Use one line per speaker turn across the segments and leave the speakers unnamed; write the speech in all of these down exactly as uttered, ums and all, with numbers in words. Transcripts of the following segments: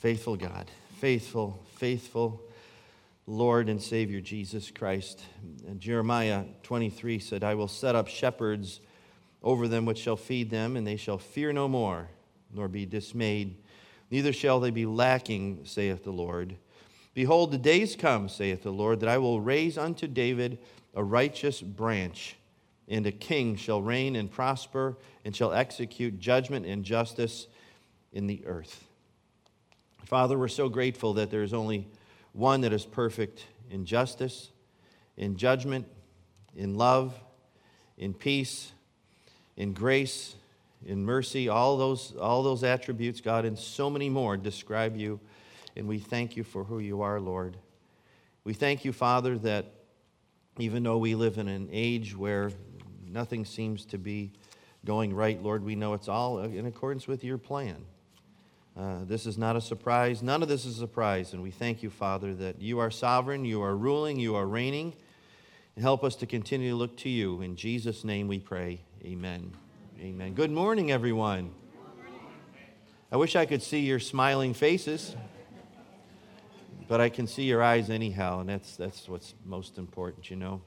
Faithful God, faithful, faithful Lord and Savior Jesus Christ. And Jeremiah twenty-three said, I will set up shepherds over them which shall feed them, and they shall fear no more, nor be dismayed. Neither shall they be lacking, saith the Lord. Behold, the days come, saith the Lord, that I will raise unto David a righteous branch, and a king shall reign and prosper, and shall execute judgment and justice in the earth. Father, we're so grateful that there is only one that is perfect in justice, in judgment, in love, in peace, in grace, in mercy, all those, all those attributes, God, and so many more describe you, and we thank you for who you are, Lord. We thank you, Father, that even though we live in an age where nothing seems to be going right, Lord, we know it's all in accordance with your plan. Uh, this is not a surprise. None of this is a surprise, and we thank you, Father, that you are sovereign, you are ruling, you are reigning, and help us to continue to look to you. In Jesus' name we pray, amen. Amen. Good morning, everyone. I wish I could see your smiling faces, but I can see your eyes anyhow, and that's that's what's most important, you know.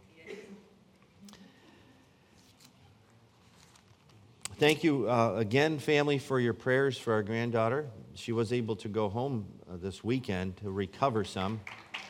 Thank you uh, again, family, for your prayers for our granddaughter. She was able to go home uh, this weekend to recover some.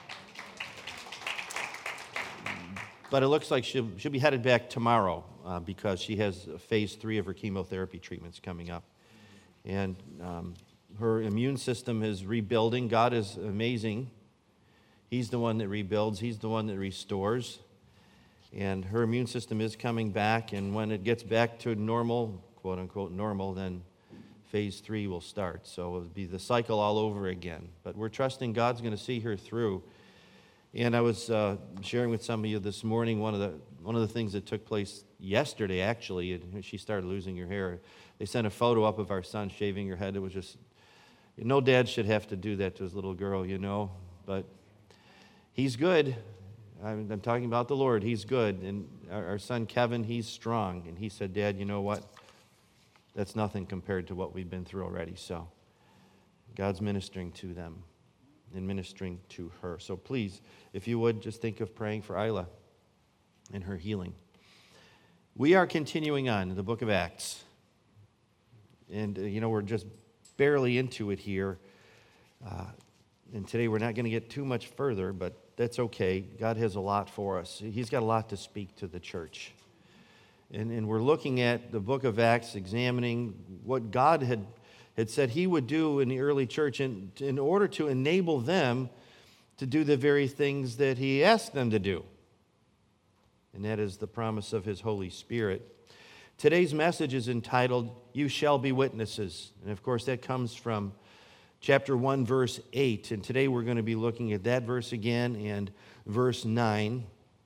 But it looks like she'll, she'll be headed back tomorrow uh, because she has phase three of her chemotherapy treatments coming up. And um, her immune system is rebuilding. God is amazing. He's the one that rebuilds. He's the one that restores. And her immune system is coming back, and when it gets back to normal, quote-unquote normal, then phase three will start. So it'll be the cycle all over again. But we're trusting God's going to see her through. And I was uh, sharing with some of you this morning one of the one of the things that took place yesterday, actually, and she started losing her hair. They sent a photo up of our son shaving her head. It was just, no dad should have to do that to his little girl, you know, but he's good. I'm, I'm talking about the Lord. He's good. And our, our son, Kevin, he's strong. And he said, Dad, you know what? That's nothing compared to what we've been through already. So God's ministering to them and ministering to her. So please, if you would, just think of praying for Isla and her healing. We are continuing on in the book of Acts. And, uh, you know, we're just barely into it here. Uh, and today we're not going to get too much further, but that's okay. God has a lot for us. He's got a lot to speak to the church. And, and we're looking at the book of Acts, examining what God had, had said he would do in the early church in, in order to enable them to do the very things that he asked them to do. And that is the promise of his Holy Spirit. Today's message is entitled, You Shall Be Witnesses. And of course, that comes from chapter one, verse eight. And today we're going to be looking at that verse again and verse nine.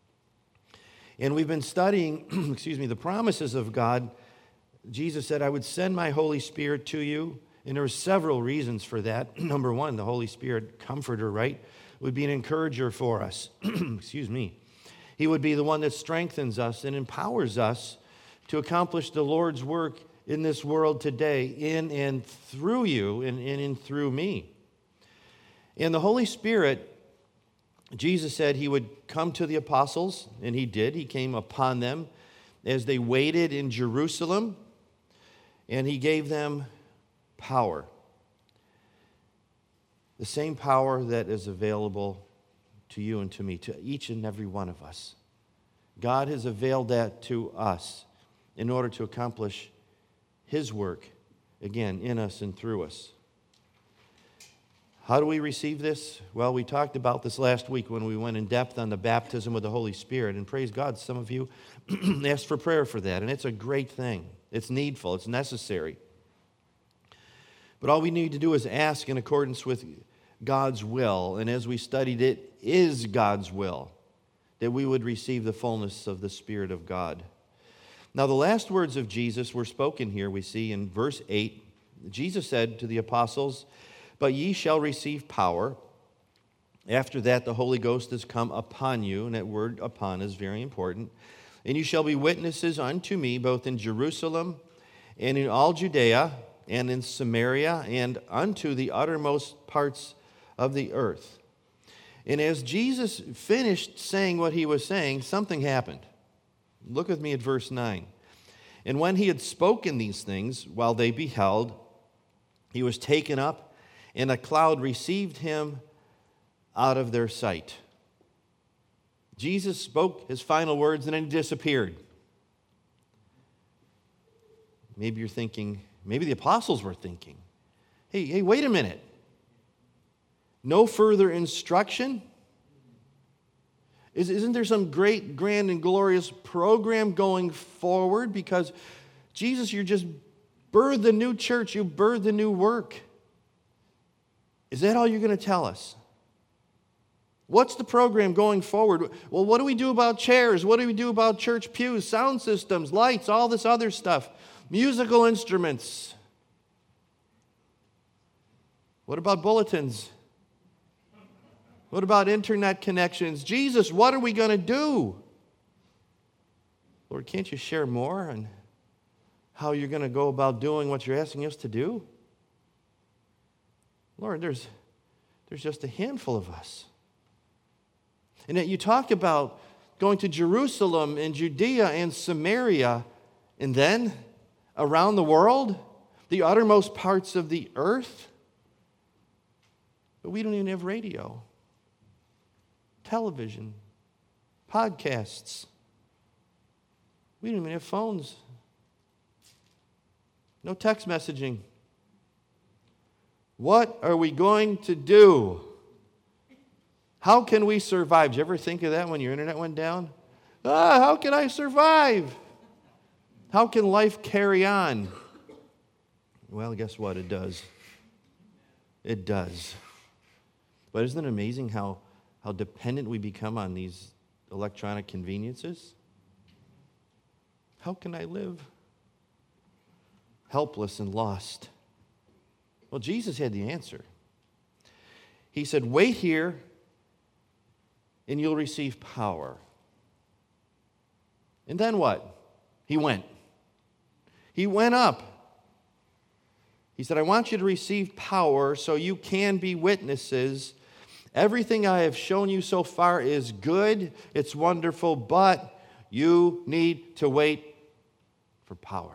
And we've been studying, excuse me, the promises of God. Jesus said, I would send my Holy Spirit to you. And there are several reasons for that. Number one, the Holy Spirit, comforter, right, would be an encourager for us. Excuse me. He would be the one that strengthens us and empowers us to accomplish the Lord's work in this world today, in and through you, and in and through me. And the Holy Spirit, Jesus said he would come to the apostles, and he did. He came upon them as they waited in Jerusalem, and he gave them power. The same power that is available to you and to me, to each and every one of us. God has availed that to us in order to accomplish his work, again, in us and through us. How do we receive this? Well, we talked about this last week when we went in depth on the baptism with the Holy Spirit. And praise God, some of you asked for prayer for that. And it's a great thing. It's needful. It's necessary. But all we need to do is ask in accordance with God's will. And as we studied, it is God's will that we would receive the fullness of the Spirit of God. Now, the last words of Jesus were spoken here, we see in verse eight. Jesus said to the apostles, But ye shall receive power. After that, the Holy Ghost is come upon you. And that word upon is very important. And you shall be witnesses unto me, both in Jerusalem and in all Judea and in Samaria, and unto the uttermost parts of the earth. And as Jesus finished saying what he was saying, something happened. Look with me at verse nine. And when he had spoken these things, while they beheld, he was taken up, and a cloud received him out of their sight. Jesus spoke his final words, and then he disappeared. Maybe you're thinking, maybe the apostles were thinking, hey, hey, wait a minute. No further instruction? Is, isn't there some great, grand, and glorious program going forward? Because, Jesus, you just birthed the new church. You birthed the new work. Is that all you're going to tell us? What's the program going forward? Well, what do we do about chairs? What do we do about church pews, sound systems, lights, all this other stuff? Musical instruments. What about bulletins? What about internet connections? Jesus, what are we going to do? Lord, can't you share more on how you're going to go about doing what you're asking us to do? Lord, there's, there's just a handful of us. And yet you talk about going to Jerusalem and Judea and Samaria, and then around the world, the uttermost parts of the earth. But we don't even have radio, television, podcasts. We don't even have phones. No text messaging. What are we going to do? How can we survive? Did you ever think of that when your internet went down? Ah, how can I survive? How can life carry on? Well, guess what? It does. It does. But isn't it amazing how, how dependent we become on these electronic conveniences? How can I live? Helpless and lost. Well, Jesus had the answer. He said, wait here and you'll receive power. And then what? He went. He went up. He said, I want you to receive power so you can be witnesses. Everything I have shown you so far is good, it's wonderful, but you need to wait for power.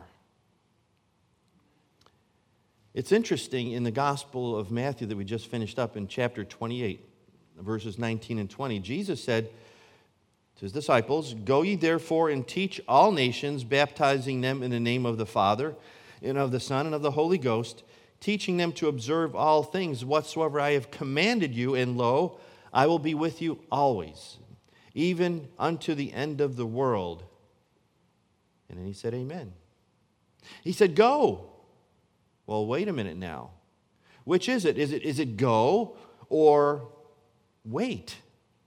It's interesting in the Gospel of Matthew that we just finished up in chapter twenty-eight, verses nineteen and twenty, Jesus said to his disciples, go ye therefore and teach all nations, baptizing them in the name of the Father, and of the Son, and of the Holy Ghost, teaching them to observe all things whatsoever I have commanded you, and lo, I will be with you always, even unto the end of the world. And then he said, amen. He said, go. Well, wait a minute now. Which is it? Is it, is it go or wait?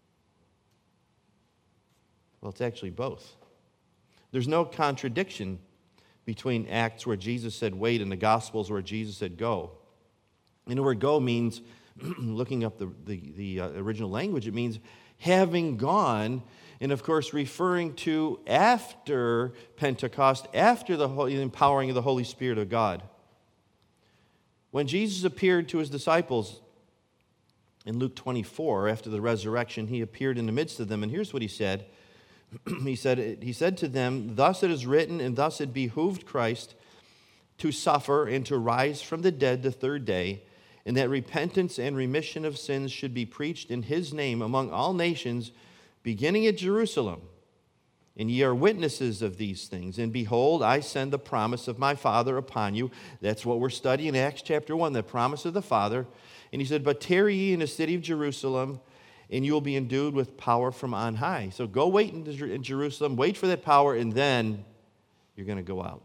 Well, it's actually both. There's no contradiction between Acts where Jesus said wait and the Gospels where Jesus said go. And the word go means, looking up the, the, the uh, original language, it means having gone, and of course referring to after Pentecost, after the holy, empowering of the Holy Spirit of God. When Jesus appeared to his disciples in Luke twenty-four, after the resurrection, he appeared in the midst of them, and here's what he said. He said, he said to them, thus it is written, and thus it behooved Christ to suffer and to rise from the dead the third day, and that repentance and remission of sins should be preached in his name among all nations, beginning at Jerusalem. And ye are witnesses of these things. And behold, I send the promise of my Father upon you. That's what we're studying in Acts chapter one, the promise of the Father. And he said, but tarry ye in the city of Jerusalem, and you will be endued with power from on high. So go wait in Jerusalem, wait for that power, and then you're going to go out.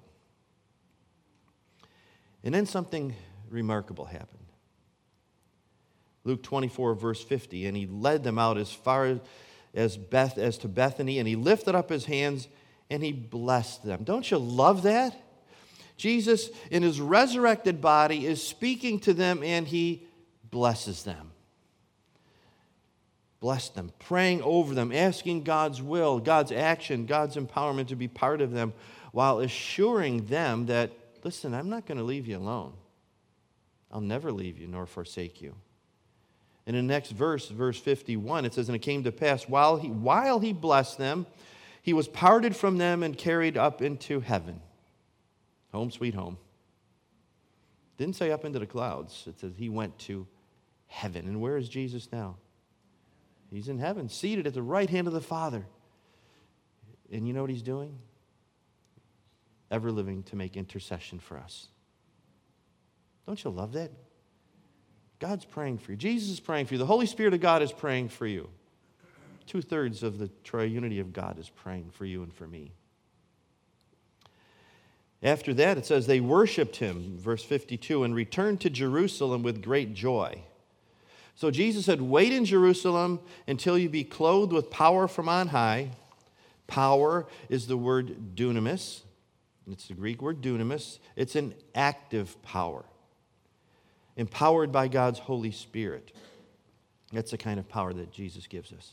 And then something remarkable happened. Luke twenty-four, verse fifty, and he led them out as far as Beth as to Bethany, and he lifted up his hands and he blessed them. Don't you love that? Jesus, in his resurrected body, is speaking to them and he blesses them. Bless them, praying over them, asking God's will, God's action, God's empowerment to be part of them, while assuring them that listen, I'm not going to leave you alone. I'll never leave you nor forsake you. In the next verse, verse fifty-one, it says, and it came to pass, while he, while he blessed them, he was parted from them and carried up into heaven. Home sweet home. Didn't say up into the clouds. It says he went to heaven. And where is Jesus now? He's in heaven, seated at the right hand of the Father. And you know what he's doing? Ever living to make intercession for us. Don't you love that? God's praying for you. Jesus is praying for you. The Holy Spirit of God is praying for you. Two-thirds of the triunity of God is praying for you and for me. After that, it says they worshiped him, verse fifty-two, and returned to Jerusalem with great joy. So Jesus said, wait in Jerusalem until you be clothed with power from on high. Power is the word dunamis. It's the Greek word dunamis. It's an active power. Empowered by God's Holy Spirit. That's the kind of power that Jesus gives us.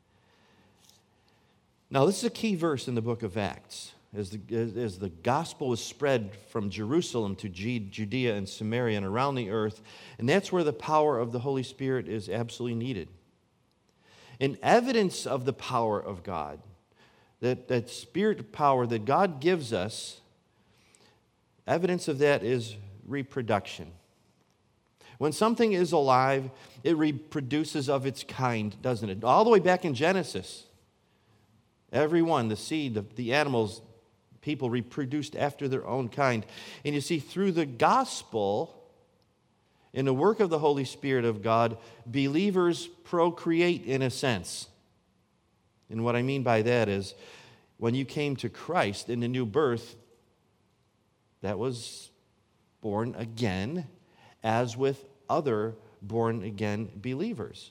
Now, this is a key verse in the book of Acts. As the, as, as the gospel was spread from Jerusalem to Judea and Samaria and around the earth, and that's where the power of the Holy Spirit is absolutely needed. And evidence of the power of God, that, that spirit power that God gives us, evidence of that is reproduction. When something is alive, it reproduces of its kind, doesn't it? All the way back in Genesis, everyone, the seed, the, the animals, people reproduced after their own kind. And you see, through the gospel, in the work of the Holy Spirit of God, believers procreate in a sense. And what I mean by that is, when you came to Christ in the new birth, that was born again, as with other born-again believers.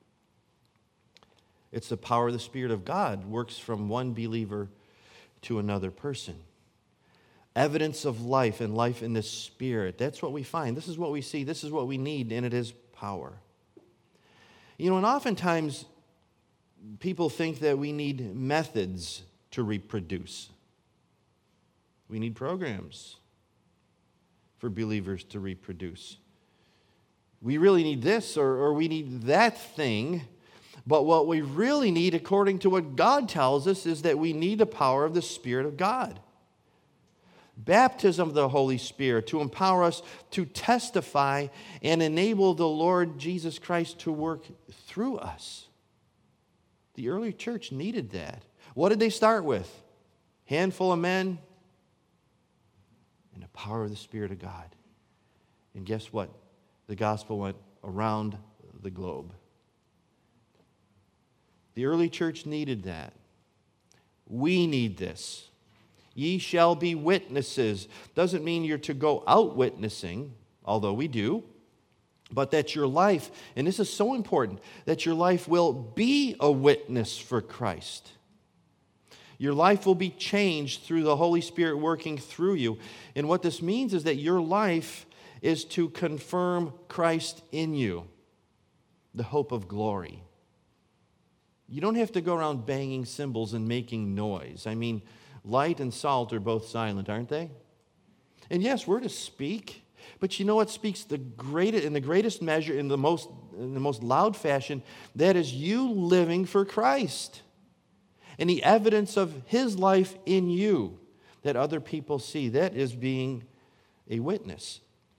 It's the power of the Spirit of God works from one believer to another person. Evidence of life and life in the Spirit. That's what we find. This is what we see. This is what we need, and it is power. You know, and oftentimes people think that we need methods to reproduce. We need programs for believers to reproduce. We really need this or, or we need that thing. But what we really need, according to what God tells us, is that we need the power of the Spirit of God. Baptism of the Holy Spirit to empower us to testify and enable the Lord Jesus Christ to work through us. The early church needed that. What did they start with? Handful of men and the power of the Spirit of God. And guess what? The gospel went around the globe. The early church needed that. We need this. Ye shall be witnesses. Doesn't mean you're to go out witnessing, although we do, but that your life, and this is so important, that your life will be a witness for Christ. Your life will be changed through the Holy Spirit working through you. And what this means is that your life is to confirm Christ in you, the hope of glory. You don't have to go around banging cymbals and making noise. I mean, light and salt are both silent, aren't they? And yes, we're to speak, but you know what speaks the greatest, in the greatest measure, in the most, in the most loud fashion? That is you living for Christ. And the evidence of His life in you that other people see. That is being a witness.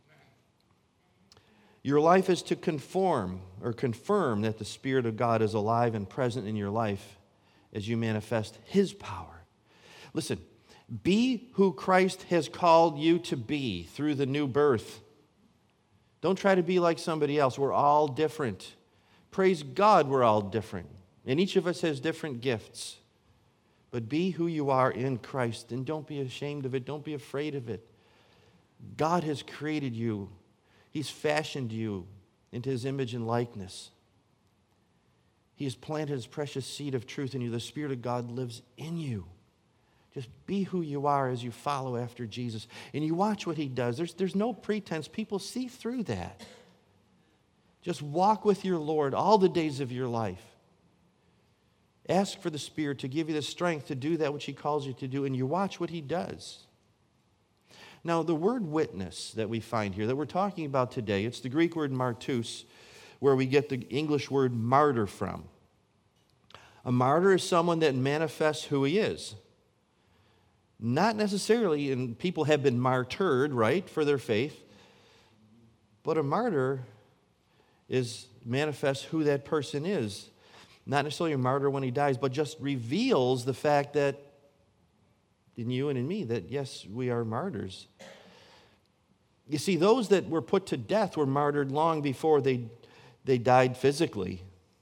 Your life is to conform or confirm that the Spirit of God is alive and present in your life as you manifest His power. Listen, be who Christ has called you to be through the new birth. Don't try to be like somebody else. We're all different. Praise God, we're all different. And each of us has different gifts. But be who you are in Christ, and don't be ashamed of it. Don't be afraid of it. God has created you. He's fashioned you into His image and likeness. He has planted His precious seed of truth in you. The Spirit of God lives in you. Just be who you are as you follow after Jesus. And you watch what He does. There's, there's no pretense. People see through that. Just walk with your Lord all the days of your life. Ask for the Spirit to give you the strength to do that which He calls you to do, and you watch what He does. Now, the word witness that we find here, that we're talking about today, it's the Greek word martus, where we get the English word martyr from. A martyr is someone that manifests who he is. Not necessarily, and people have been martyred, right, for their faith, but a martyr is manifests who that person is. Not necessarily a martyr when he dies, but just reveals the fact that in you and in me, that yes, we are martyrs. You see, those that were put to death were martyred long before they, they died physically.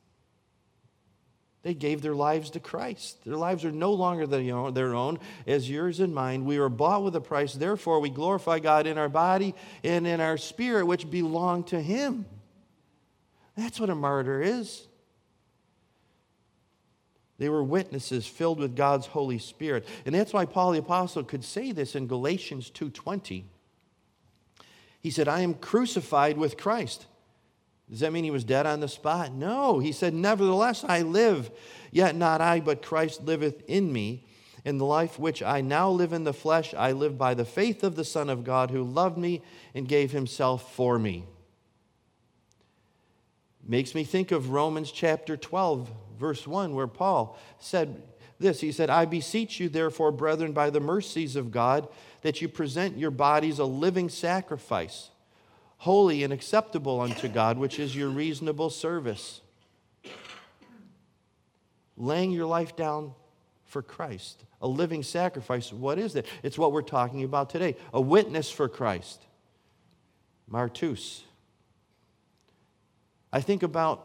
They gave their lives to Christ. Their lives are no longer their own, as yours and mine. We were bought with a price. Therefore, we glorify God in our body and in our spirit, which belong to Him. That's what a martyr is. They were witnesses filled with God's Holy Spirit. And that's why Paul the Apostle could say this in Galatians two twenty. He said, I am crucified with Christ. Does that mean he was dead on the spot? No. He said, nevertheless I live, yet not I, but Christ liveth in me. In the life which I now live in the flesh, I live by the faith of the Son of God, who loved me and gave himself for me. Makes me think of Romans chapter twelve, verse one, where Paul said this. He said, I beseech you, therefore, brethren, by the mercies of God, that you present your bodies a living sacrifice, holy and acceptable unto God, which is your reasonable service. Laying your life down for Christ, a living sacrifice. What is that? It's what we're talking about today. A witness for Christ. Martus. I think about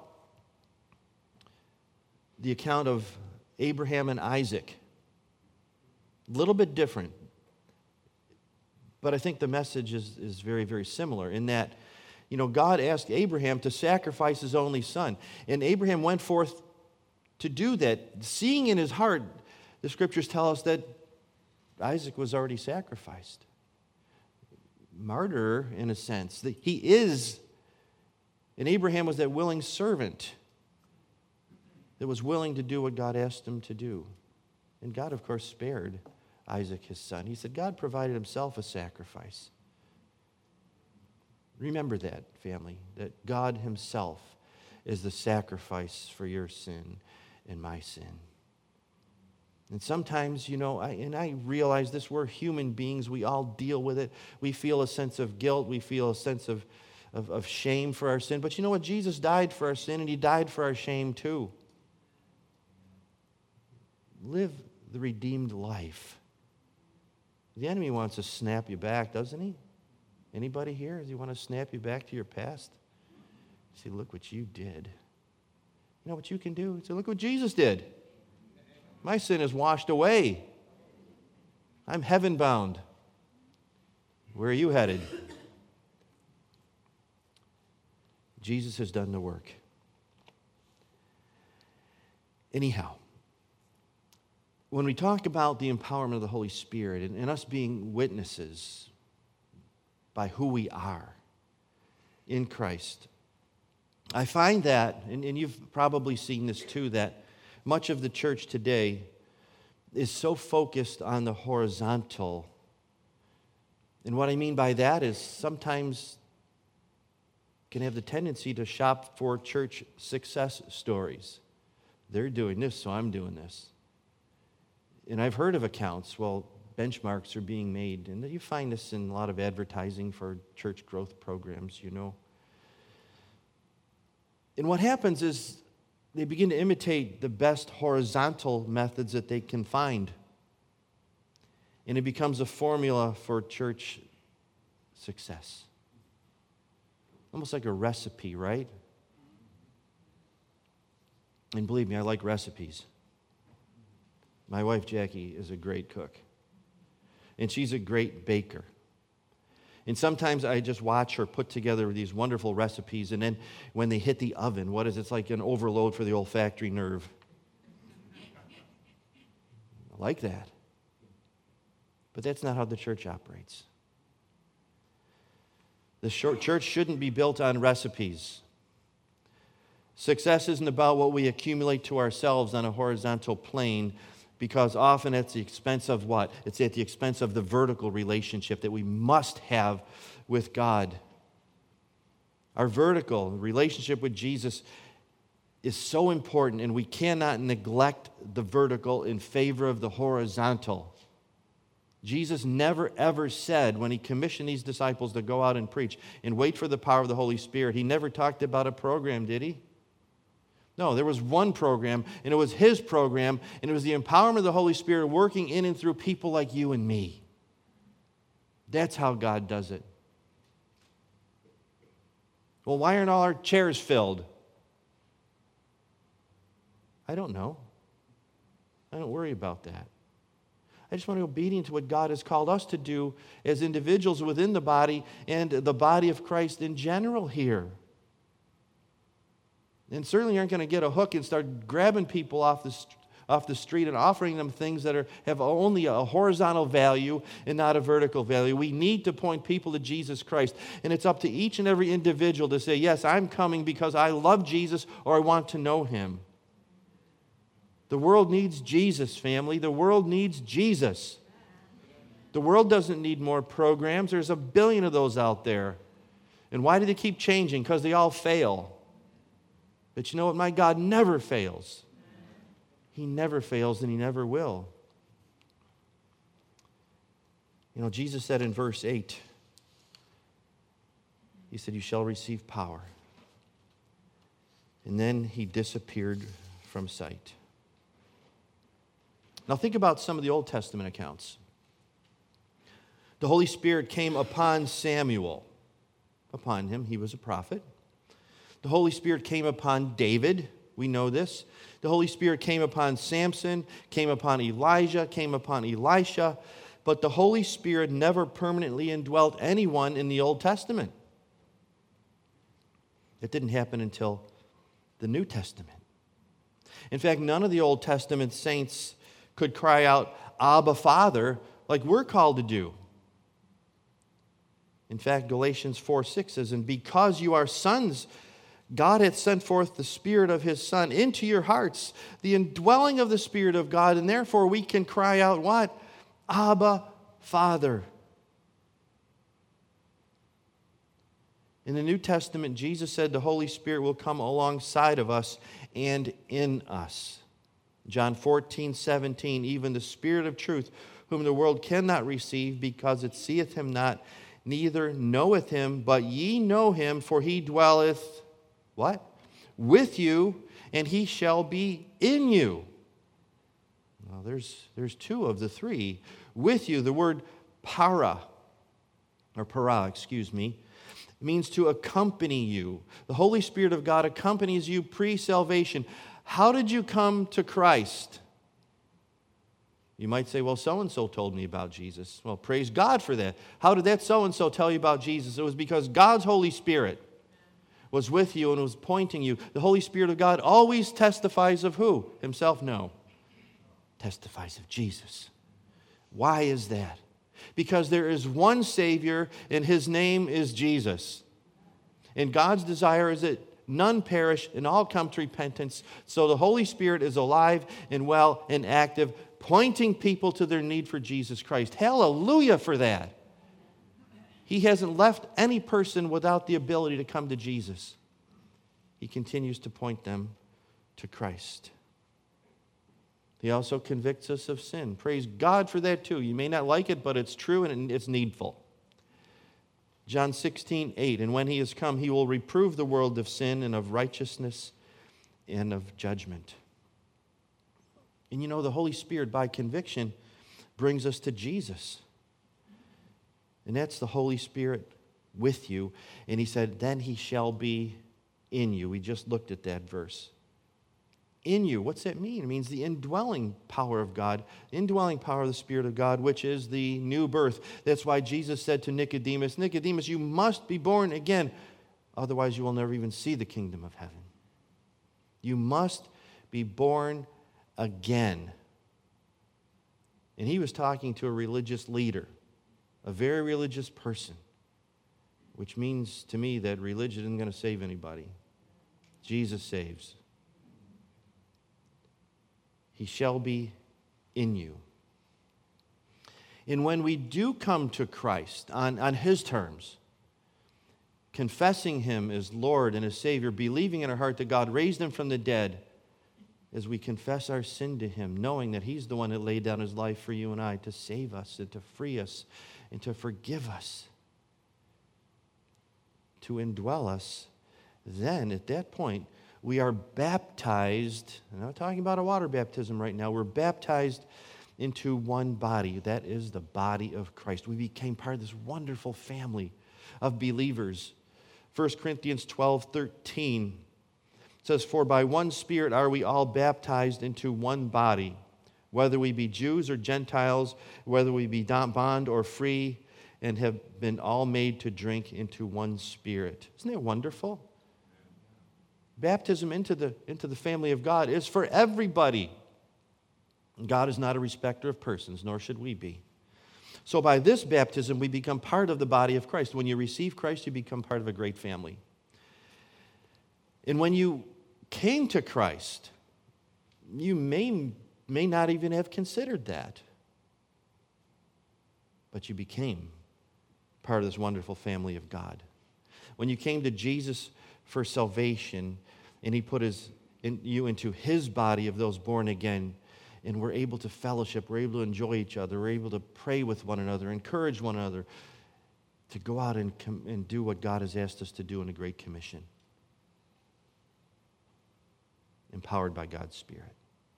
the account of Abraham and Isaac. A little bit different. But I think the message is, is very, very similar in that, you know, God asked Abraham to sacrifice his only son. And Abraham went forth to do that, seeing in his heart, the scriptures tell us that Isaac was already sacrificed. Martyr, in a sense. He is, and Abraham was that willing servant that was willing to do what God asked him to do. And God, of course, spared Isaac, his son. He said, God provided himself a sacrifice. Remember that, family, that God himself is the sacrifice for your sin and my sin. And sometimes, you know, I, and I realize this, we're human beings. We all deal with it. We feel a sense of guilt. We feel a sense of, of, of shame for our sin. But you know what? Jesus died for our sin, and he died for our shame too. Live the redeemed life. The enemy wants to snap you back, doesn't he? Anybody here? Does he want to snap you back to your past? See, look what you did. You know what you can do? Say, look what Jesus did. My sin is washed away. I'm heaven bound. Where are you headed? Jesus has done the work. Anyhow, when we talk about the empowerment of the Holy Spirit and, and us being witnesses by who we are in Christ, I find that, and, and you've probably seen this too, that much of the church today is so focused on the horizontal. And what I mean by that is sometimes can have the tendency to shop for church success stories. They're doing this, so I'm doing this. And I've heard of accounts, well, benchmarks are being made, and you find this in a lot of advertising for church growth programs, you know. And what happens is they begin to imitate the best horizontal methods that they can find. And it becomes a formula for church success. Almost like a recipe, right? And believe me, I like recipes. My wife, Jackie, is a great cook. And she's a great baker. And sometimes I just watch her put together these wonderful recipes, and then when they hit the oven, what is it? It's like an overload for the olfactory nerve. I like that. But that's not how the church operates. The church shouldn't be built on recipes. Success isn't about what we accumulate to ourselves on a horizontal plane. Because often it's the expense of what? It's at the expense of the vertical relationship that we must have with God. Our vertical relationship with Jesus is so important, and we cannot neglect the vertical in favor of the horizontal. Jesus never ever said, when he commissioned these disciples to go out and preach and wait for the power of the Holy Spirit, he never talked about a program, did he? No, there was one program, and it was his program, and it was the empowerment of the Holy Spirit working in and through people like you and me. That's how God does it. Well, why aren't all our chairs filled? I don't know. I don't worry about that. I just want to be obedient to what God has called us to do as individuals within the body and the body of Christ in general here. And certainly aren't going to get a hook and start grabbing people off the, off the street and offering them things that are, have only a horizontal value and not a vertical value. We need to point people to Jesus Christ. And it's up to each and every individual to say, yes, I'm coming because I love Jesus or I want to know him. The world needs Jesus, family. The world needs Jesus. The world doesn't need more programs. There's a billion of those out there. And why do they keep changing? Because they all fail. But you know what? My God never fails. He never fails, and he never will. You know, Jesus said in verse eight, he said, you shall receive power. And then he disappeared from sight. Now think about some of the Old Testament accounts. The Holy Spirit came upon Samuel. Upon him, he was a prophet. The Holy Spirit came upon David. We know this. The Holy Spirit came upon Samson, came upon Elijah, came upon Elisha. But the Holy Spirit never permanently indwelt anyone in the Old Testament. It didn't happen until the New Testament. In fact, none of the Old Testament saints could cry out, Abba, Father, like we're called to do. In fact, Galatians four six says, and because you are sons, God hath sent forth the Spirit of his Son into your hearts, the indwelling of the Spirit of God, and therefore we can cry out what? Abba, Father. In the New Testament, Jesus said the Holy Spirit will come alongside of us and in us. John fourteen seventeen, even the Spirit of truth, whom the world cannot receive, because it seeth him not, neither knoweth him, but ye know him, for he dwelleth, what? With you, and he shall be in you. Well, there's, there's two of the three. With you, the word para, or para, excuse me, means to accompany you. The Holy Spirit of God accompanies you pre-salvation. How did you come to Christ? You might say, well, so-and-so told me about Jesus. Well, praise God for that. How did that so-and-so tell you about Jesus? It was because God's Holy Spirit was with you and was pointing you. The Holy Spirit of God always testifies of who? Himself? No. Testifies of Jesus. Why is that? Because there is one Savior, and his name is Jesus. And God's desire is that none perish and all come to repentance. So the Holy Spirit is alive and well and active, pointing people to their need for Jesus Christ. Hallelujah for that. He hasn't left any person without the ability to come to Jesus. He continues to point them to Christ. He also convicts us of sin. Praise God for that too. You may not like it, but it's true and it's needful. John sixteen eight, and when he is come, he will reprove the world of sin and of righteousness and of judgment. And you know, the Holy Spirit, by conviction, brings us to Jesus. And that's the Holy Spirit with you. And he said, then he shall be in you. We just looked at that verse. In you, what's that mean? It means the indwelling power of God, indwelling power of the Spirit of God, which is the new birth. That's why Jesus said to Nicodemus, Nicodemus, you must be born again, otherwise you will never even see the kingdom of heaven. You must be born again. And he was talking to a religious leader, a very religious person, which means to me that religion isn't going to save anybody. Jesus saves. He shall be in you. And when we do come to Christ on, on His terms, confessing Him as Lord and as Savior, believing in our heart that God raised Him from the dead, as we confess our sin to Him, knowing that He's the one that laid down His life for you and I to save us and to free us and to forgive us, to indwell us, then at that point, we are baptized. I'm not talking about a water baptism right now. We're baptized into one body. That is the body of Christ. We became part of this wonderful family of believers. First Corinthians twelve thirteen says, "For by one Spirit are we all baptized into one body, whether we be Jews or Gentiles, whether we be bond or free, and have been all made to drink into one Spirit." Isn't that wonderful? Baptism into the, into the family of God is for everybody. God is not a respecter of persons, nor should we be. So by this baptism, we become part of the body of Christ. When you receive Christ, you become part of a great family. And when you came to Christ, you may, may not even have considered that. But you became part of this wonderful family of God. When you came to Jesus for salvation, and He put his, in, you into His body of those born again, and we're able to fellowship, we're able to enjoy each other, we're able to pray with one another, encourage one another, to go out and, com- and do what God has asked us to do in a Great Commission, empowered by God's Spirit.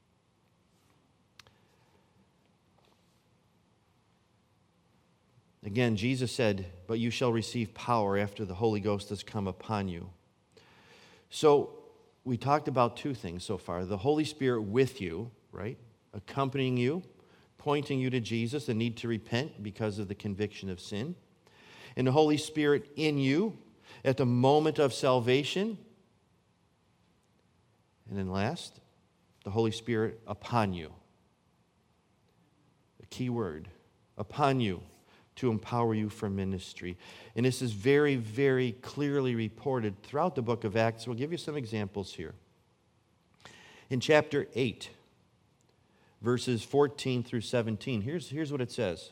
Again, Jesus said, "But you shall receive power after the Holy Ghost has come upon you." So we talked about two things so far. The Holy Spirit with you, right? Accompanying you, pointing you to Jesus, the need to repent because of the conviction of sin. And the Holy Spirit in you at the moment of salvation. And then last, the Holy Spirit upon you. The key word, upon you, to empower you for ministry. And this is very, very clearly reported throughout the book of Acts. We'll give you some examples here. In chapter eight, verses fourteen through seventeen, here's, here's what it says.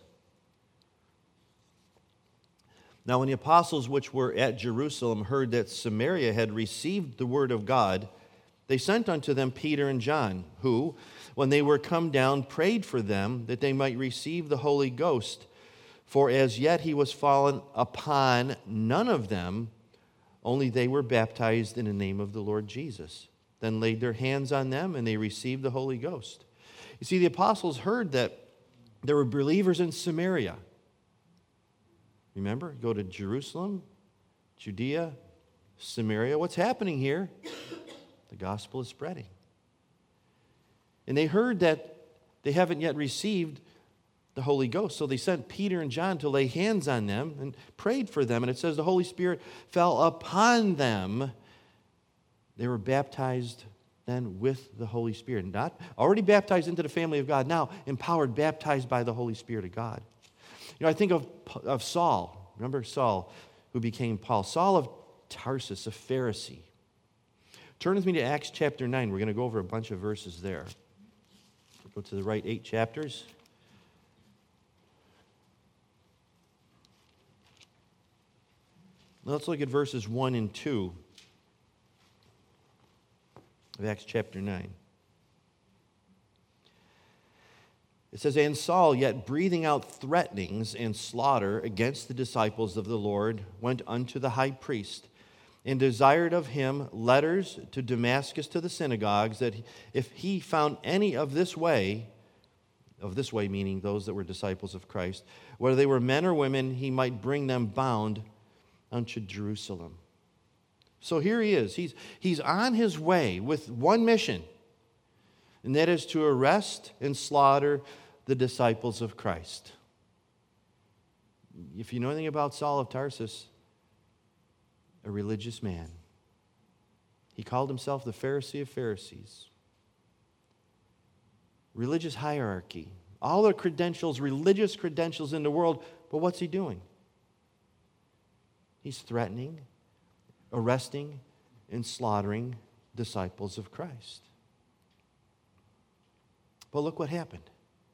"Now when the apostles which were at Jerusalem heard that Samaria had received the word of God, they sent unto them Peter and John, who, when they were come down, prayed for them that they might receive the Holy Ghost. For as yet he was fallen upon none of them, only they were baptized in the name of the Lord Jesus. Then laid their hands on them, and they received the Holy Ghost." You see, the apostles heard that there were believers in Samaria. Remember, go to Jerusalem, Judea, Samaria. What's happening here? The gospel is spreading. And they heard that they haven't yet received the Holy Ghost. So they sent Peter and John to lay hands on them and prayed for them. And it says the Holy Spirit fell upon them. They were baptized then with the Holy Spirit. Not already baptized into the family of God, now empowered, baptized by the Holy Spirit of God. You know, I think of, of Saul. Remember Saul, who became Paul. Saul of Tarsus, a Pharisee. Turn with me to Acts chapter nine. We're going to go over a bunch of verses there. Go to the right eight chapters. Let's look at verses one and two of Acts chapter nine. It says, "And Saul, yet breathing out threatenings and slaughter against the disciples of the Lord, went unto the high priest, and desired of him letters to Damascus to the synagogues, that if he found any of this way," of this way meaning those that were disciples of Christ, "whether they were men or women, he might bring them bound unto Jerusalem." So here he is. He's, he's on his way with one mission, and that is to arrest and slaughter the disciples of Christ. If you know anything about Saul of Tarsus, a religious man. He called himself the Pharisee of Pharisees. Religious hierarchy. All the credentials, religious credentials in the world, but what's he doing? He's threatening, arresting, and slaughtering disciples of Christ. But look what happened.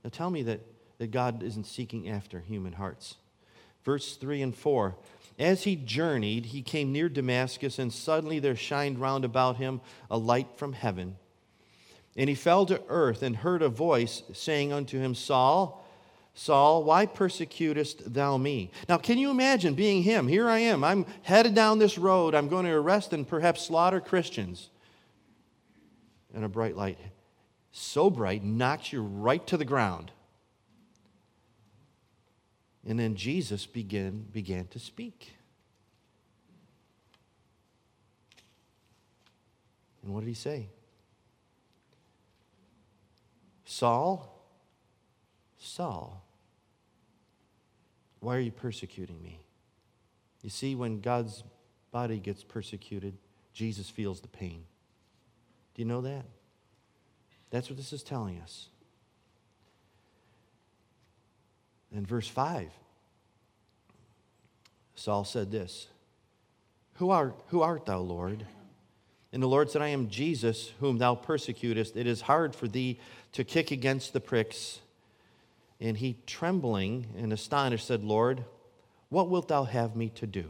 Now tell me that, that God isn't seeking after human hearts. Verse three and four. As he journeyed, he came near Damascus, and suddenly there shined round about him a light from heaven. And he fell to earth and heard a voice saying unto him, Saul, Saul, why persecutest thou me? Now, can you imagine being him? Here I am. I'm headed down this road. I'm going to arrest and perhaps slaughter Christians. And a bright light, so bright, knocks you right to the ground. And then Jesus began, began to speak. And what did he say? Saul, Saul, why are you persecuting me? You see, when God's body gets persecuted, Jesus feels the pain. Do you know that? That's what this is telling us. In verse five, Saul said this, Who art, who art thou, Lord? And the Lord said, I am Jesus, whom thou persecutest. It is hard for thee to kick against the pricks. And he, trembling and astonished, said, Lord, what wilt thou have me to do?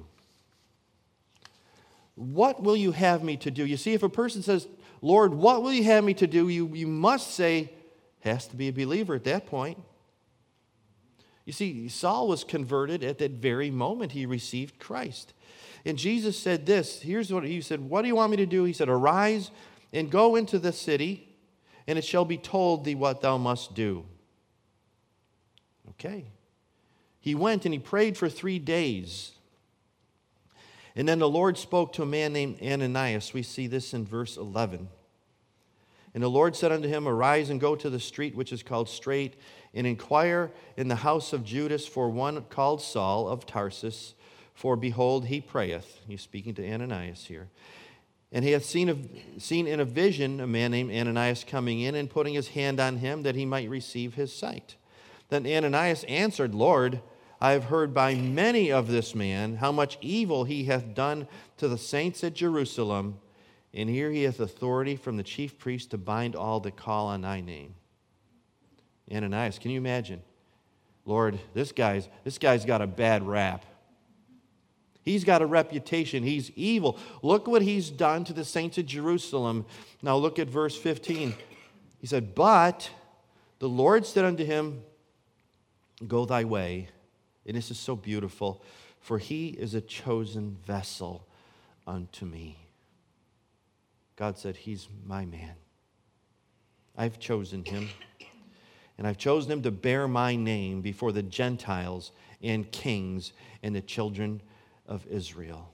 What will you have me to do? You see, if a person says, Lord, what will you have me to do? You, you must say, has to be a believer at that point. You see, Saul was converted at that very moment he received Christ. And Jesus said this, here's what he said, what do you want me to do? He said, arise and go into the city, and it shall be told thee what thou must do. Okay. He went and he prayed for three days. And then the Lord spoke to a man named Ananias. We see this in verse eleven. And the Lord said unto him, arise and go to the street which is called Straight, and inquire in the house of Judas for one called Saul of Tarsus, for behold, he prayeth. He's speaking to Ananias here. And he hath seen, a, seen in a vision a man named Ananias coming in and putting his hand on him that he might receive his sight. Then Ananias answered, Lord, I have heard by many of this man how much evil he hath done to the saints at Jerusalem, and here he hath authority from the chief priest to bind all that call on thy name. Ananias, can you imagine? Lord, this guy's, this guy's got a bad rap. He's got a reputation. He's evil. Look what he's done to the saints of Jerusalem. Now look at verse fifteen. He said, but the Lord said unto him, go thy way. And this is so beautiful. For he is a chosen vessel unto me. God said, he's my man. I've chosen him. And I've chosen him to bear my name before the Gentiles and kings and the children of Israel.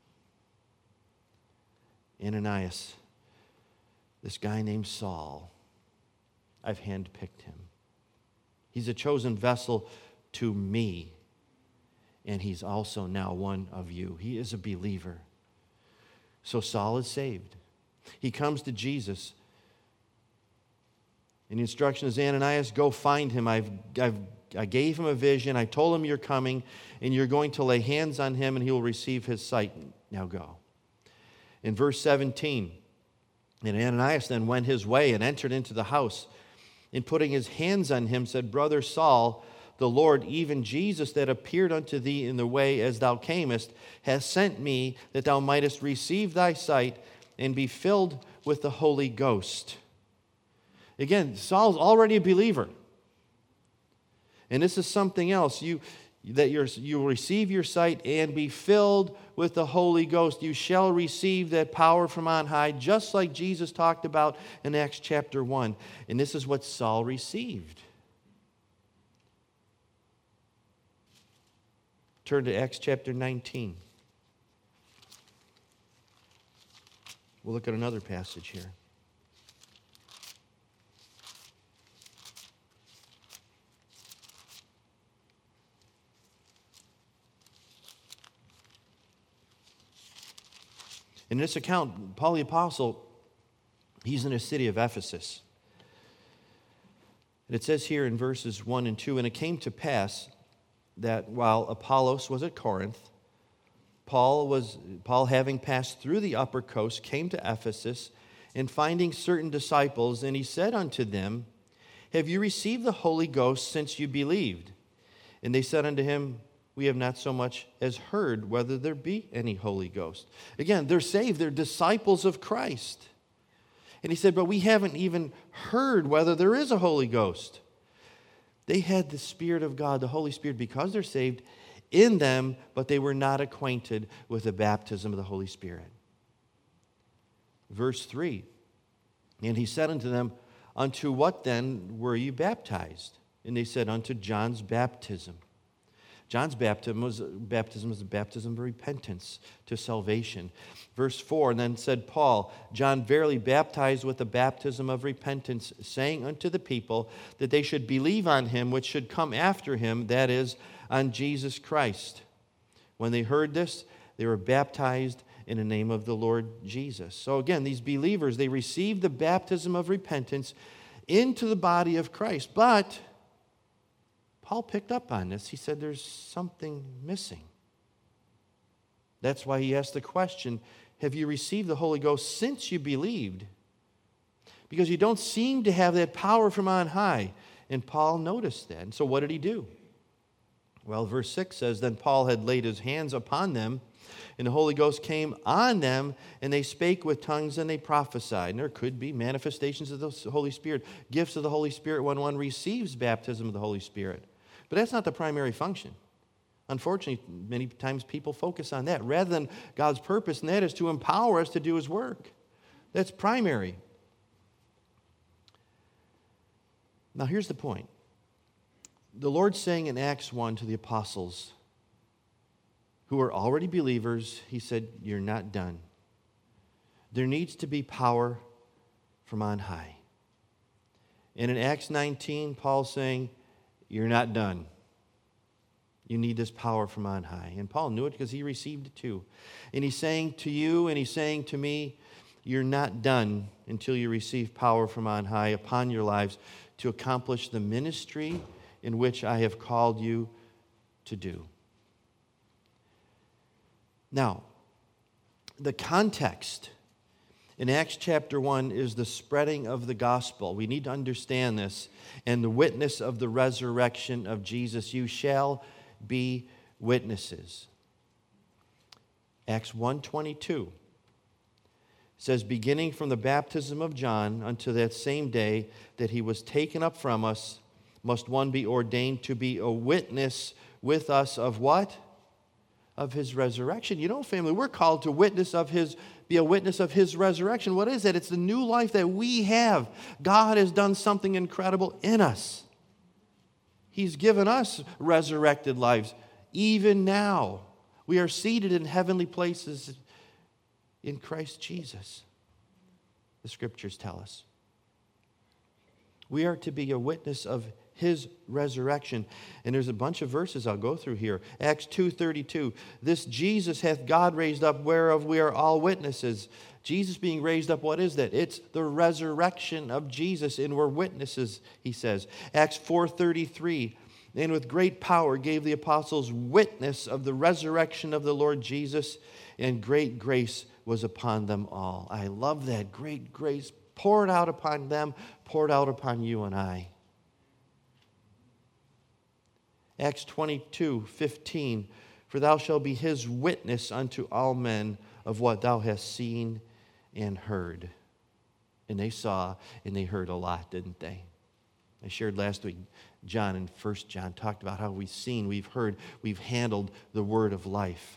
Ananias, this guy named Saul, I've handpicked him. He's a chosen vessel to me, and he's also now one of you. He is a believer. So Saul is saved. He comes to Jesus, and the instruction is, Ananias, go find him. I've, I've, I gave him a vision. I told him you're coming, and you're going to lay hands on him, and he will receive his sight. Now go. In verse seventeen, and Ananias then went his way and entered into the house, and putting his hands on him, said, Brother Saul, the Lord, even Jesus that appeared unto thee in the way as thou camest, hath sent me that thou mightest receive thy sight and be filled with the Holy Ghost. Again, Saul's already a believer. And this is something else. You, that you're, you will receive your sight and be filled with the Holy Ghost. You shall receive that power from on high, just like Jesus talked about in Acts chapter one. And this is what Saul received. Turn to Acts chapter nineteen. We'll look at another passage here. In this account, Paul the Apostle, he's in the city of Ephesus. And it says here in verses one and two, and it came to pass that while Apollos was at Corinth, Paul, was, Paul having passed through the upper coast, came to Ephesus, and finding certain disciples, and he said unto them, have you received the Holy Ghost since you believed? And they said unto him, we have not so much as heard whether there be any Holy Ghost. Again, they're saved. They're disciples of Christ. And he said, but we haven't even heard whether there is a Holy Ghost. They had the Spirit of God, the Holy Spirit, because they're saved in them, but they were not acquainted with the baptism of the Holy Spirit. Verse three, and he said unto them, unto what then were you baptized? And they said, unto John's baptism. John's baptism was, baptism was a baptism of repentance to salvation. Verse four, and then said Paul, John verily baptized with the baptism of repentance, saying unto the people that they should believe on him which should come after him, that is, on Jesus Christ. When they heard this, they were baptized in the name of the Lord Jesus. So again, these believers, they received the baptism of repentance into the body of Christ. But Paul picked up on this. He said there's something missing. That's why he asked the question, have you received the Holy Ghost since you believed? Because you don't seem to have that power from on high. And Paul noticed that. And so what did he do? Well, verse six says, then Paul had laid his hands upon them, and the Holy Ghost came on them, and they spake with tongues, and they prophesied. And there could be manifestations of the Holy Spirit, gifts of the Holy Spirit when one receives baptism of the Holy Spirit. But that's not the primary function. Unfortunately, many times people focus on that rather than God's purpose, and that is to empower us to do His work. That's primary. Now, here's the point. The Lord's saying in Acts one to the apostles who are already believers, He said, you're not done. There needs to be power from on high. And in Acts nineteen, Paul's saying, you're not done. You need this power from on high. And Paul knew it because he received it too. And he's saying to you and he's saying to me, you're not done until you receive power from on high upon your lives to accomplish the ministry in which I have called you to do. Now, the context in Acts chapter one is the spreading of the gospel. We need to understand this. And the witness of the resurrection of Jesus. You shall be witnesses. Acts one twenty-two says, beginning from the baptism of John unto that same day that he was taken up from us, must one be ordained to be a witness with us of what? Of his resurrection. You know, family, we're called to witness of his, be a witness of his resurrection. What is that? It's the new life that we have. God has done something incredible in us. He's given us resurrected lives. Even now, we are seated in heavenly places in Christ Jesus. The scriptures tell us. We are to be a witness of his resurrection. And there's a bunch of verses I'll go through here. Acts two thirty-two. This Jesus hath God raised up, whereof we are all witnesses. Jesus being raised up, what is that? It's the resurrection of Jesus, and we're witnesses, he says. Acts four thirty-three. And with great power gave the apostles witness of the resurrection of the Lord Jesus, and great grace was upon them all. I love that. Great grace poured out upon them, poured out upon you and I. Acts twenty-two fifteen. For thou shalt be his witness unto all men of what thou hast seen and heard. And they saw and they heard a lot, didn't they? I shared last week, John in First John talked about how we've seen, we've heard, we've handled the word of life.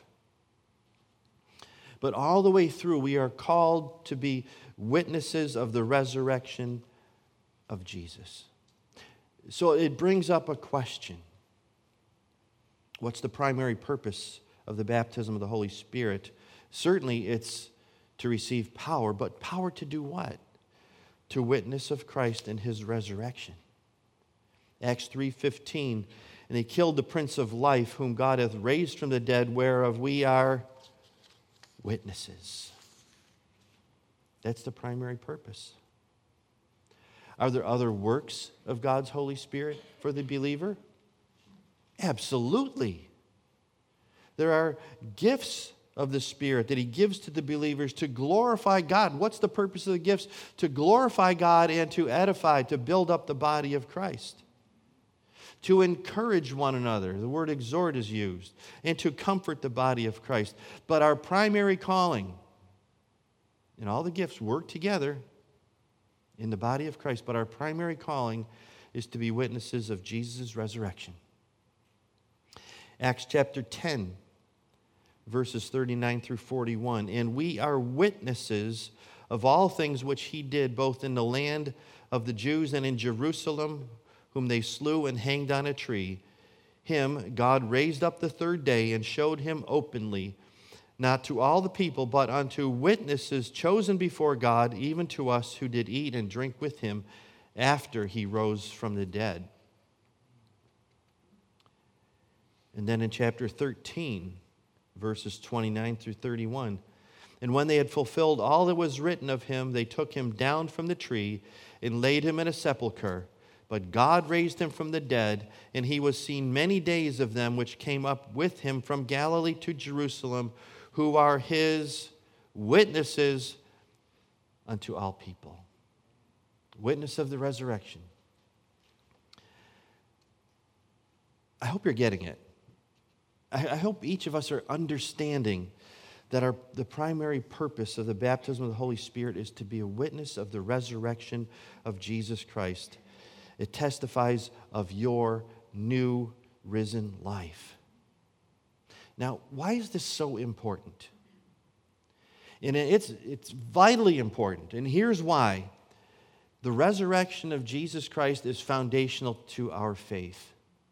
But all the way through, we are called to be witnesses of the resurrection of Jesus. So it brings up a question. What's the primary purpose of the baptism of the Holy Spirit? Certainly it's to receive power, but power to do what? To witness of Christ and his resurrection. Acts three fifteen, and they killed the Prince of Life, whom God hath raised from the dead, whereof we are witnesses. That's the primary purpose. Are there other works of God's Holy Spirit for the believer? Absolutely. There are gifts of the Spirit that he gives to the believers to glorify God. What's the purpose of the gifts? To glorify God and to edify, to build up the body of Christ. To encourage one another. The word exhort is used. And to comfort the body of Christ. But our primary calling, and all the gifts work together in the body of Christ, but our primary calling is to be witnesses of Jesus' resurrection. Acts chapter ten, verses thirty-nine through forty-one. And we are witnesses of all things which he did, both in the land of the Jews and in Jerusalem, whom they slew and hanged on a tree. Him God raised up the third day and showed him openly, not to all the people, but unto witnesses chosen before God, even to us who did eat and drink with him after he rose from the dead. And then in chapter thirteen, verses twenty-nine through thirty-one, and when they had fulfilled all that was written of him, they took him down from the tree and laid him in a sepulchre. But God raised him from the dead, and he was seen many days of them which came up with him from Galilee to Jerusalem, who are his witnesses unto all people. Witness of the resurrection. I hope you're getting it. I hope each of us are understanding that our, the primary purpose of the baptism of the Holy Spirit is to be a witness of the resurrection of Jesus Christ. It testifies of your new risen life. Now, why is this so important? And it's, it's vitally important, and here's why. The resurrection of Jesus Christ is foundational to our faith.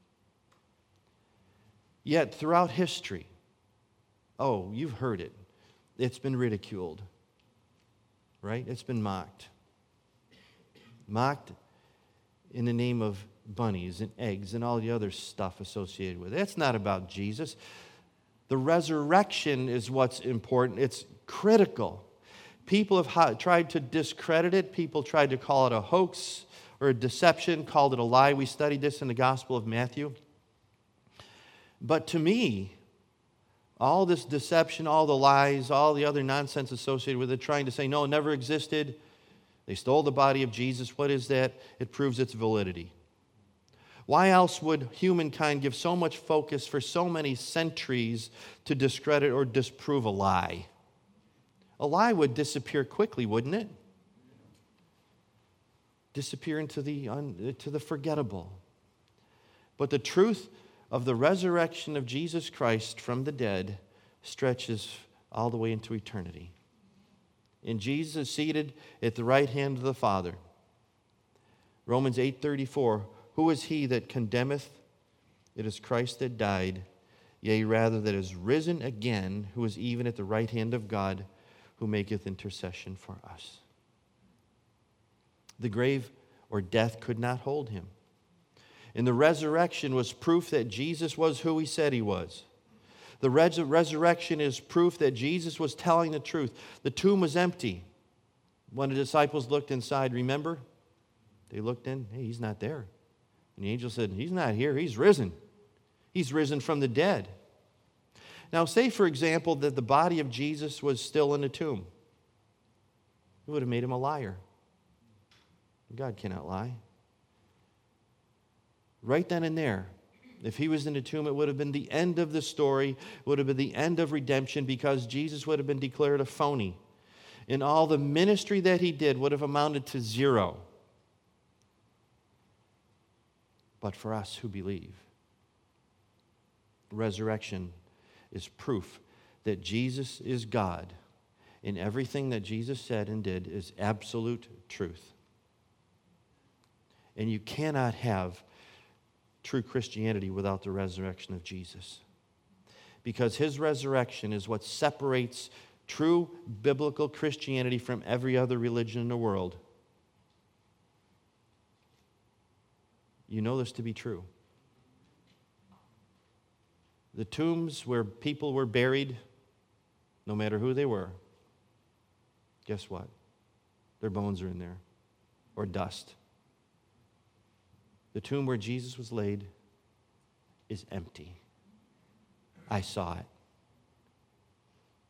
Yet throughout history, oh, you've heard it, it's been ridiculed, right? It's been mocked. Mocked in the name of bunnies and eggs and all the other stuff associated with it. It's not about Jesus. The resurrection is what's important. It's critical. People have tried to discredit it. People tried to call it a hoax or a deception, called it a lie. We studied this in the Gospel of Matthew. But to me, all this deception, all the lies, all the other nonsense associated with it, trying to say, no, it never existed. They stole the body of Jesus. What is that? It proves its validity. Why else would humankind give so much focus for so many centuries to discredit or disprove a lie? A lie would disappear quickly, wouldn't it? Disappear into the, un, to the forgettable. But the truth of the resurrection of Jesus Christ from the dead stretches all the way into eternity. And Jesus is seated at the right hand of the Father. Romans eight thirty-four, who is he that condemneth? It is Christ that died, yea, rather that is risen again, who is even at the right hand of God, who maketh intercession for us. The grave or death could not hold him. And the resurrection was proof that Jesus was who he said he was. The res- resurrection is proof that Jesus was telling the truth. The tomb was empty. When the disciples looked inside, remember? They looked in, hey, he's not there. And the angel said, he's not here, he's risen. He's risen from the dead. Now, say, for example, that the body of Jesus was still in the tomb. It would have made him a liar. God cannot lie. Right then and there, if he was in the tomb, it would have been the end of the story. It would have been the end of redemption, because Jesus would have been declared a phony. And all the ministry that he did would have amounted to zero. But for us who believe, resurrection is proof that Jesus is God, and everything that Jesus said and did is absolute truth. And you cannot have true Christianity without the resurrection of Jesus, because his resurrection is what separates true biblical Christianity from every other religion in the world. You know this to be true. The tombs where people were buried, no matter who they were, guess what? Their bones are in there, or dust. The tomb where Jesus was laid is empty. I saw it.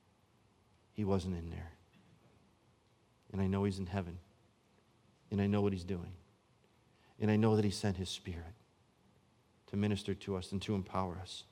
he wasn't in there. And I know he's in heaven. And I know what he's doing. And I know that he sent his Spirit to minister to us and to empower us.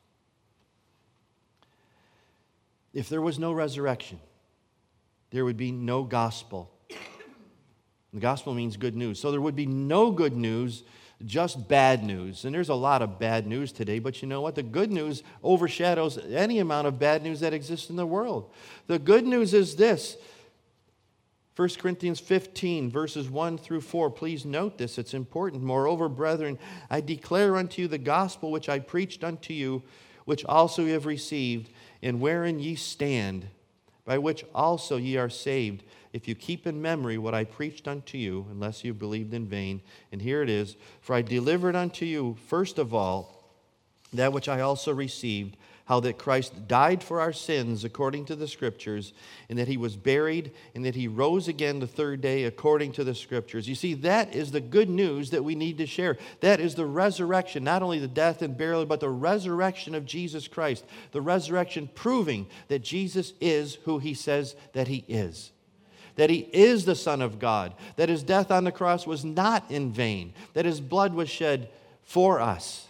If there was no resurrection, there would be no gospel. The gospel means good news. So there would be no good news, just bad news. And there's a lot of bad news today, but you know what? The good news overshadows any amount of bad news that exists in the world. The good news is this. First Corinthians fifteen, verses one through four. Please note this, it's important. Moreover, brethren, I declare unto you the gospel which I preached unto you, which also ye have received, and wherein ye stand, by which also ye are saved, if you keep in memory what I preached unto you, unless you believed in vain. And here it is, for I delivered unto you, first of all, that which I also received, how that Christ died for our sins according to the Scriptures, and that he was buried, and that he rose again the third day according to the Scriptures. You see, that is the good news that we need to share. That is the resurrection, not only the death and burial, but the resurrection of Jesus Christ. The resurrection proving that Jesus is who he says that he is. That he is the Son of God. That his death on the cross was not in vain. That his blood was shed for us.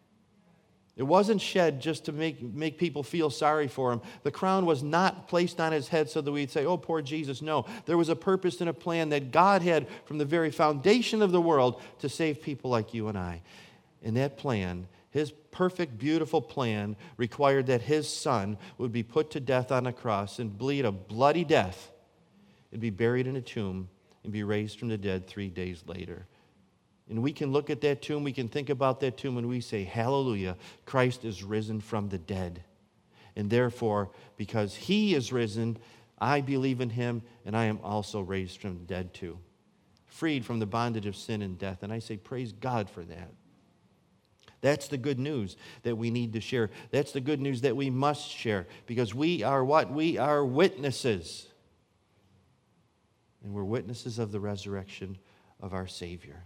It wasn't shed just to make, make people feel sorry for him. The crown was not placed on his head so that we'd say, oh, poor Jesus. No, there was a purpose and a plan that God had from the very foundation of the world to save people like you and I. And that plan, his perfect, beautiful plan, required that his Son would be put to death on a cross and bleed a bloody death and be buried in a tomb and be raised from the dead three days later. And we can look at that tomb, we can think about that tomb, and we say, hallelujah, Christ is risen from the dead. And therefore, because he is risen, I believe in him, and I am also raised from the dead too. Freed from the bondage of sin and death. And I say, praise God for that. That's the good news that we need to share. That's the good news that we must share. Because we are what? We are witnesses. And we're witnesses of the resurrection of our Savior.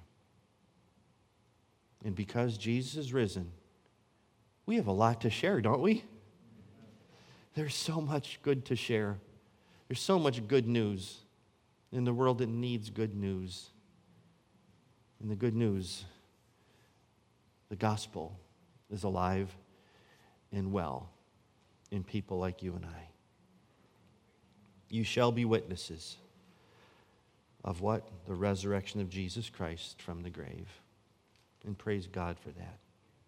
And because Jesus is risen, we have a lot to share, don't we? There's so much good to share. There's so much good news in the world that needs good news. And the good news, the gospel, is alive and well in people like you and I. You shall be witnesses of what? The resurrection of Jesus Christ from the grave. And praise God for that.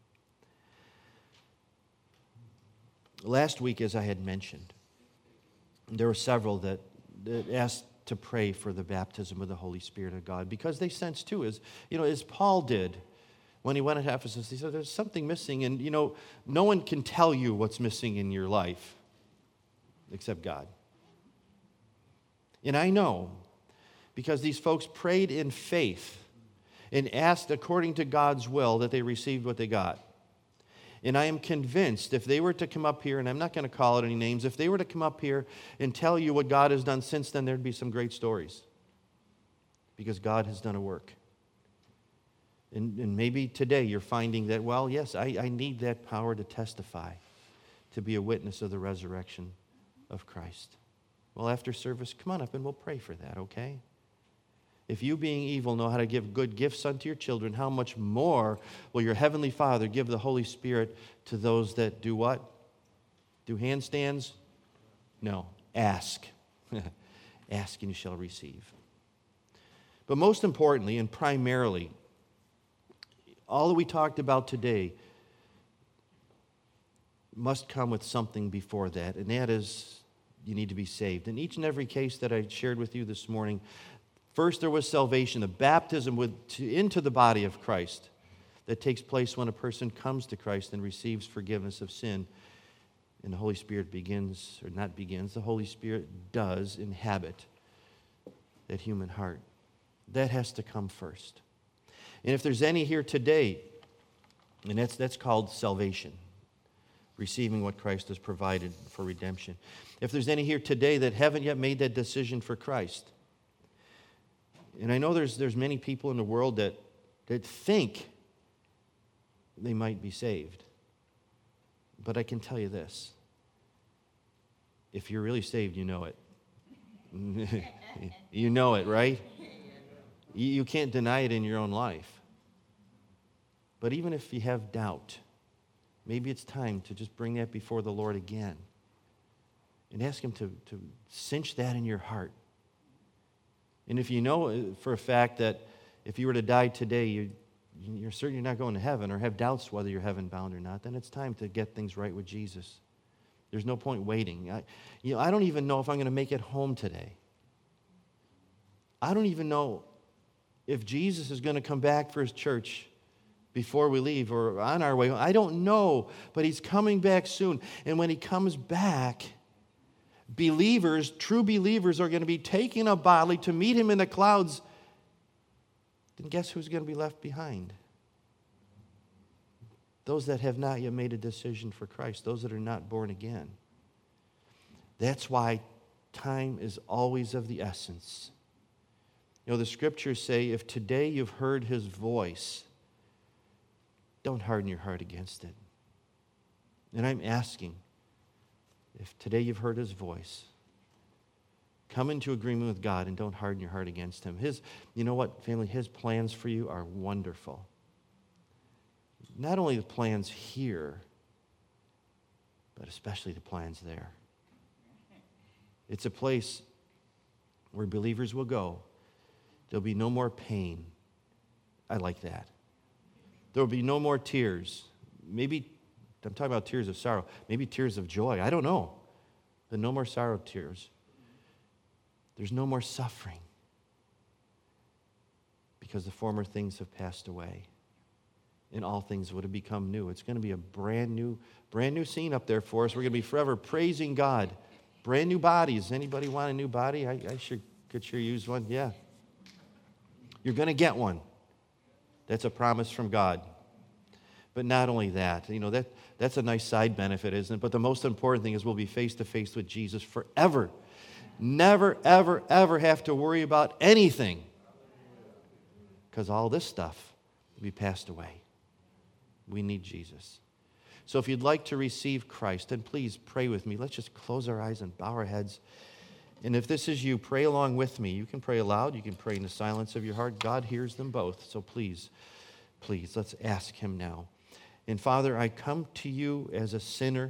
Last week, as I had mentioned, there were several that, that asked to pray for the baptism of the Holy Spirit of God, because they sensed too, as you know, as Paul did when he went to Ephesus, he said, there's something missing, and you know, no one can tell you what's missing in your life except God. And I know, because these folks prayed in faith and asked according to God's will, that they received what they got. And I am convinced if they were to come up here, and I'm not going to call it any names, if they were to come up here and tell you what God has done since then, there'd be some great stories. Because God has done a work. And, and maybe today you're finding that, well, yes, I, I need that power to testify, to be a witness of the resurrection of Christ. Well, after service, come on up and we'll pray for that, okay? If you, being evil, know how to give good gifts unto your children, how much more will your heavenly Father give the Holy Spirit to those that do what? Do handstands? No. Ask. Ask and you shall receive. But most importantly and primarily, all that we talked about today must come with something before that, and that is you need to be saved. In each and every case that I shared with you this morning, first, there was salvation, the baptism with, to, into the body of Christ that takes place when a person comes to Christ and receives forgiveness of sin. And the Holy Spirit begins, or not begins, the Holy Spirit does inhabit that human heart. That has to come first. And if there's any here today, and that's, that's called salvation, receiving what Christ has provided for redemption. If there's any here today that haven't yet made that decision for Christ, and I know there's there's many people in the world that, that think they might be saved. But I can tell you this. If you're really saved, you know it. You know it, right? You you can't deny it in your own life. But even if you have doubt, maybe it's time to just bring that before the Lord again and ask Him to, to cinch that in your heart. And if you know for a fact that if you were to die today, you, you're certain you're not going to heaven or have doubts whether you're heaven-bound or not, then it's time to get things right with Jesus. There's no point waiting. I, you know, I don't even know if I'm going to make it home today. I don't even know if Jesus is going to come back for His church before we leave or on our way home. I don't know, but He's coming back soon. And when He comes back, believers, true believers, are going to be taken up bodily to meet Him in the clouds. Then guess who's going to be left behind? Those that have not yet made a decision for Christ, those that are not born again. That's why time is always of the essence. You know, the scriptures say, if today you've heard His voice, don't harden your heart against it. And I'm asking, if today you've heard His voice, come into agreement with God and don't harden your heart against Him. His, you know what, family, His plans for you are wonderful. Not only the plans here, but especially the plans there. It's a place where believers will go. There'll be no more pain. I like that. There will be no more tears. Maybe, I'm talking about tears of sorrow. Maybe tears of joy. I don't know. But no more sorrow tears. There's no more suffering. Because the former things have passed away. And all things would have become new. It's going to be a brand new, brand new scene up there for us. We're going to be forever praising God. Brand new bodies. Anybody want a new body? I, I sure could sure use one. Yeah. You're going to get one. That's a promise from God. But not only that, you know, that, that's a nice side benefit, isn't it? But the most important thing is we'll be face to face with Jesus forever. Never, ever, ever have to worry about anything. Because all this stuff will be passed away. We need Jesus. So if you'd like to receive Christ, then please pray with me. Let's just close our eyes and bow our heads. And if this is you, pray along with me. You can pray aloud. You can pray in the silence of your heart. God hears them both. So please, please, let's ask Him now. And Father, I come to you as a sinner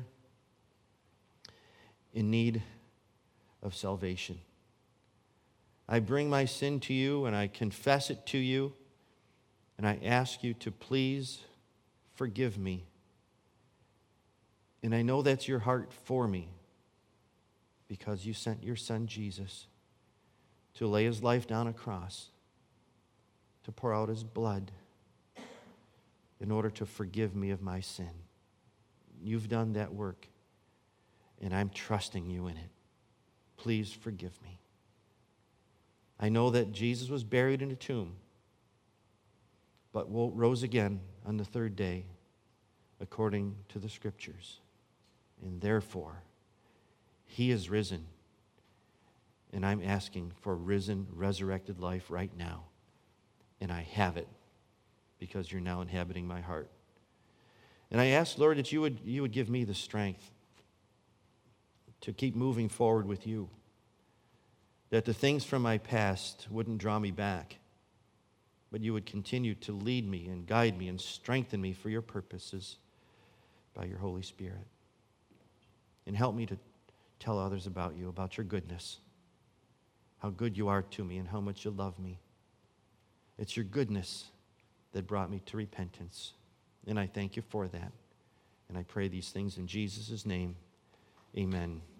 in need of salvation. I bring my sin to you and I confess it to you. And I ask you to please forgive me. And I know that's your heart for me because you sent your Son Jesus to lay His life down a cross, to pour out His blood in order to forgive me of my sin. You've done that work, and I'm trusting you in it. Please forgive me. I know that Jesus was buried in a tomb, but rose again on the third day according to the Scriptures. And therefore, He is risen. And I'm asking for risen, resurrected life right now. And I have it because you're now inhabiting my heart. And I ask, Lord, that you would, you would give me the strength to keep moving forward with you. That the things from my past wouldn't draw me back, but you would continue to lead me and guide me and strengthen me for your purposes by your Holy Spirit. And help me to tell others about you, about your goodness, how good you are to me and how much you love me. It's your goodness that brought me to repentance. And I thank you for that. And I pray these things in Jesus' name. Amen.